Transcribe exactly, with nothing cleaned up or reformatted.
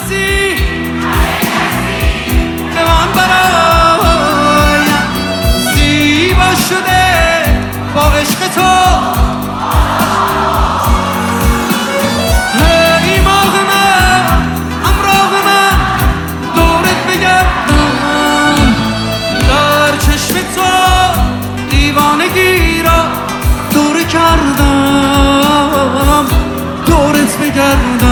هستی به من برایم زیبا شده با عشق تو هی ماه من همراه من دورت بگردم در چشم تو دیوانگی را دور کردم دورت بگردم